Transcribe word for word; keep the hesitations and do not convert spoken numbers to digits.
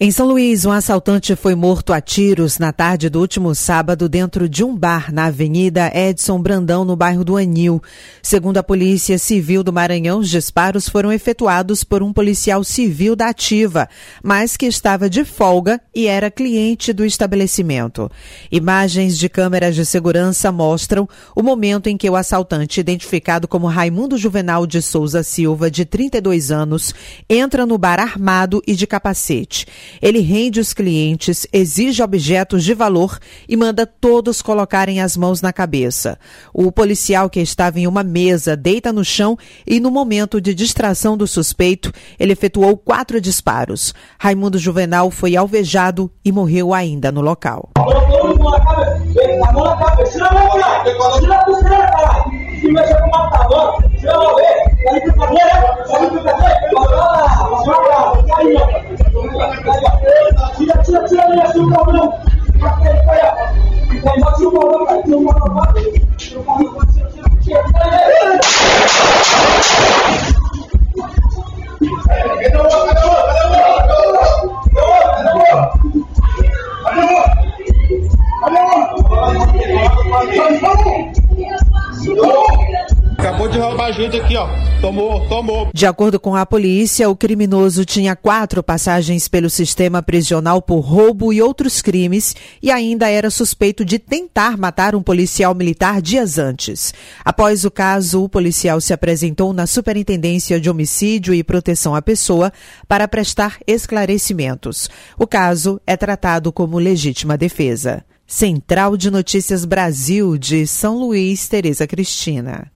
Em São Luís, um assaltante foi morto a tiros na tarde do último sábado dentro de um bar na Avenida Edson Brandão, no bairro do Anil. Segundo a Polícia Civil do Maranhão, os disparos foram efetuados por um policial civil da Ativa, mas que estava de folga e era cliente do estabelecimento. Imagens de câmeras de segurança mostram o momento em que o assaltante, identificado como Raimundo Juvenal de Souza Silva, de trinta e dois anos, entra no bar armado e de capacete. Ele rende os clientes, exige objetos de valor e manda todos colocarem as mãos na cabeça. O policial, que estava em uma mesa, deita no chão e, no momento de distração do suspeito, ele efetuou quatro disparos. Raimundo Juvenal foi alvejado e morreu ainda no local. Tira, tira, tira, tira, tira, Acabou de roubar a gente aqui, ó. Tomou, tomou. De acordo com a polícia, o criminoso tinha quatro passagens pelo sistema prisional por roubo e outros crimes e ainda era suspeito de tentar matar um policial militar dias antes. Após o caso, o policial se apresentou na Superintendência de Homicídio e Proteção à Pessoa para prestar esclarecimentos. O caso é tratado como legítima defesa. Central de Notícias Brasil, de São Luís, Tereza Cristina.